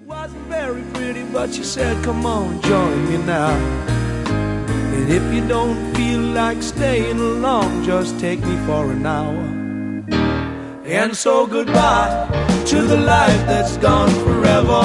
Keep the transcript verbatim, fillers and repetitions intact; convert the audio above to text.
Wasn't very pretty, but she said, come on, join me now. And if you don't feel like staying along, just take me for an hour. And so goodbye to the life that's gone forever.